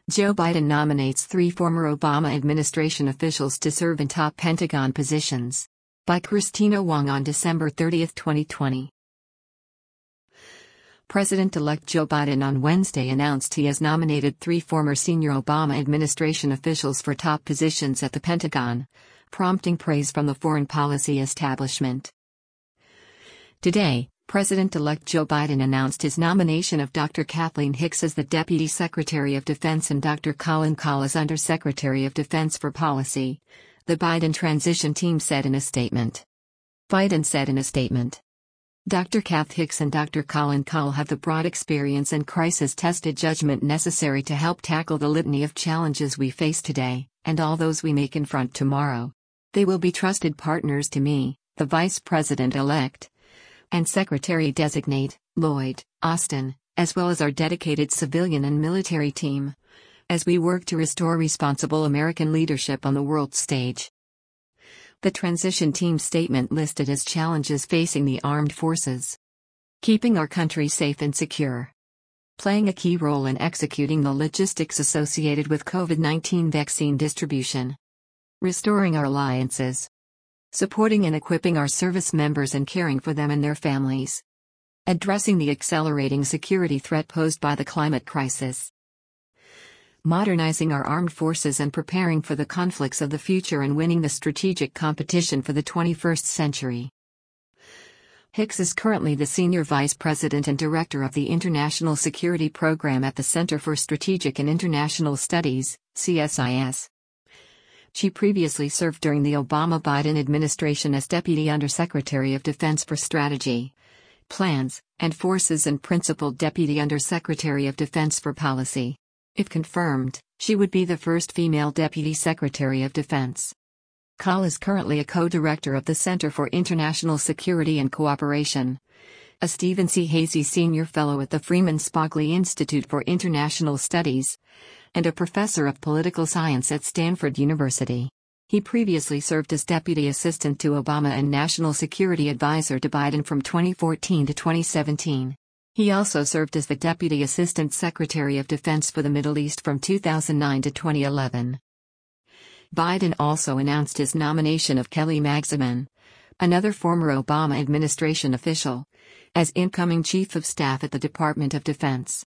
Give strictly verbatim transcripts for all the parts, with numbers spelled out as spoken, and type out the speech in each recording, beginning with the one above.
Joe Biden nominates three former Obama administration officials to serve in top Pentagon positions. By Christina Wong on December thirtieth, twenty twenty. President-elect Joe Biden on Wednesday announced he has nominated three former senior Obama administration officials for top positions at the Pentagon, prompting praise from the foreign policy establishment. Today, President-elect Joe Biden announced his nomination of Doctor Kathleen Hicks as the Deputy Secretary of Defense and Doctor Colin Kahl as Undersecretary of Defense for Policy, the Biden transition team said in a statement. Biden said in a statement, Doctor Kath Hicks and Doctor Colin Kahl have the broad experience and crisis-tested judgment necessary to help tackle the litany of challenges we face today, and all those we may confront tomorrow. They will be trusted partners to me, the Vice President-elect, and Secretary-designate, Lloyd Austin, as well as our dedicated civilian and military team, as we work to restore responsible American leadership on the world stage. The transition team statement listed as challenges facing the armed forces: keeping our country safe and secure, playing a key role in executing the logistics associated with COVID nineteen vaccine distribution, restoring our alliances, supporting and equipping our service members and caring for them and their families, addressing the accelerating security threat posed by the climate crisis, modernizing our armed forces and preparing for the conflicts of the future and winning the strategic competition for the twenty-first century. Hicks is currently the Senior Vice President and Director of the International Security Program at the Center for Strategic and International Studies, C S I S. She previously served during the Obama-Biden administration as Deputy Undersecretary of Defense for Strategy, Plans, and Forces and Principal Deputy Undersecretary of Defense for Policy. If confirmed, she would be the first female Deputy Secretary of Defense. Kahl is currently a co-director of the Center for International Security and Cooperation, a Stephen C. Hasey Senior Fellow at the Freeman Spogli Institute for International Studies, and a professor of political science at Stanford University. He previously served as Deputy Assistant to Obama and National Security Advisor to Biden from twenty fourteen to twenty seventeen. He also served as the Deputy Assistant Secretary of Defense for the Middle East from two thousand nine to twenty eleven. Biden also announced his nomination of Kelly Magsamen, another former Obama administration official, as incoming Chief of Staff at the Department of Defense.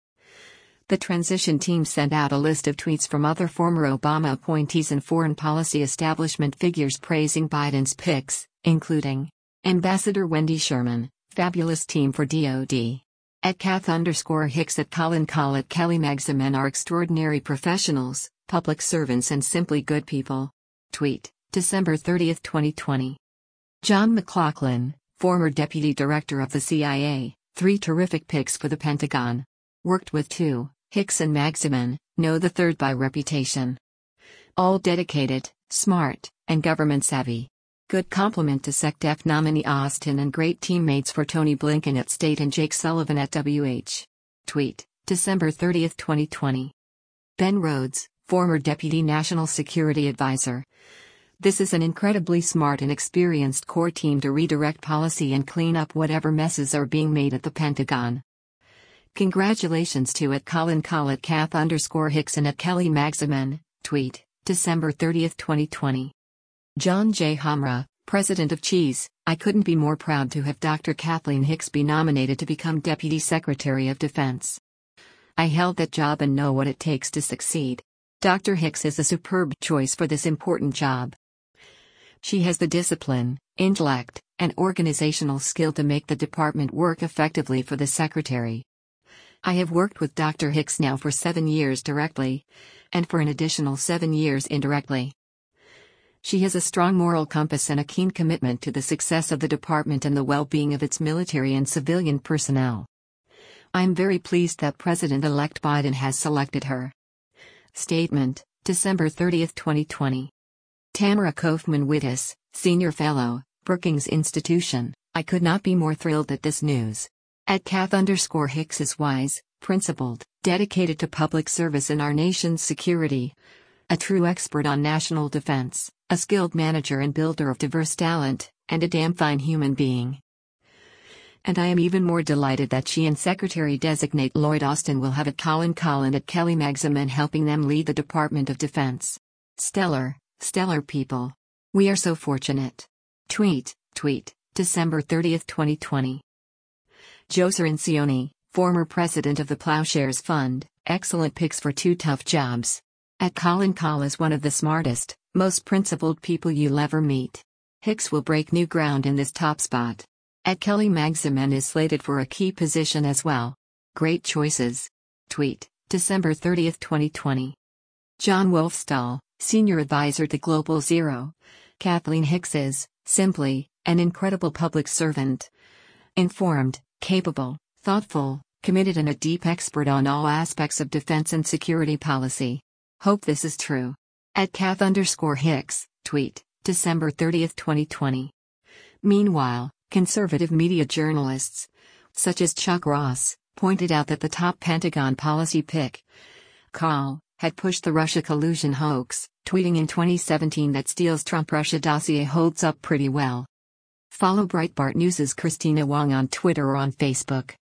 The transition team sent out a list of tweets from other former Obama appointees and foreign policy establishment figures praising Biden's picks, including Ambassador Wendy Sherman, fabulous team for D O D. At Kath underscore Hicks at Colin Kahl at Kelly Magsamen are extraordinary professionals, public servants and simply good people. Tweet, December thirtieth, twenty twenty. John McLaughlin, former Deputy Director of the C I A, three terrific picks for the Pentagon. Worked with two, Hicks and Magsamen, know the third by reputation. All dedicated, smart, and government savvy. Good compliment to SecDef nominee Austin and great teammates for Tony Blinken at State and Jake Sullivan at W H. Tweet, December thirtieth, twenty twenty. Ben Rhodes, former Deputy National Security Advisor. This is an incredibly smart and experienced core team to redirect policy and clean up whatever messes are being made at the Pentagon. Congratulations to at Colin Kahl at Kath underscore Hicks and at Kelly Magsamen. Tweet, December thirtieth, twenty twenty. John J. Hamra, President of Cheese, I couldn't be more proud to have Doctor Kathleen Hicks be nominated to become Deputy Secretary of Defense. I held that job and know what it takes to succeed. Doctor Hicks is a superb choice for this important job. She has the discipline, intellect, and organizational skill to make the department work effectively for the Secretary. I have worked with Doctor Hicks now for seven years directly, and for an additional seven years indirectly. She has a strong moral compass and a keen commitment to the success of the department and the well-being of its military and civilian personnel. I am very pleased that President-elect Biden has selected her. Statement, December thirtieth, twenty twenty. Tamara Kaufman-Wittis, Senior Fellow, Brookings Institution, I could not be more thrilled at this news. At Kath underscore Hicks is wise, principled, dedicated to public service and our nation's security. A true expert on national defense, a skilled manager and builder of diverse talent, and a damn fine human being. And I am even more delighted that she and Secretary-designate Lloyd Austin will have it Colin Collin at Kelly Magsamen helping them lead the Department of Defense. Stellar, stellar people. We are so fortunate. Tweet, tweet, December thirtieth twenty twenty. Joe Cirincione, former president of the Plowshares Fund, excellent picks for two tough jobs. At Colin Call is one of the smartest, most principled people you'll ever meet. Hicks will break new ground in this top spot. At Kelly Magsamen is slated for a key position as well. Great choices. Tweet, December thirtieth twenty twenty. John Wolfstall, senior advisor to Global Zero. Kathleen Hicks is, simply, an incredible public servant. Informed, capable, thoughtful, committed and a deep expert on all aspects of defense and security policy. Hope this is true. At Kath underscore Hicks, tweet, December thirtieth twenty twenty. Meanwhile, conservative media journalists, such as Chuck Ross, pointed out that the top Pentagon policy pick, Call, had pushed the Russia collusion hoax, tweeting in twenty seventeen that Steele's Trump-Russia dossier holds up pretty well. Follow Breitbart News' Christina Wong on Twitter or on Facebook.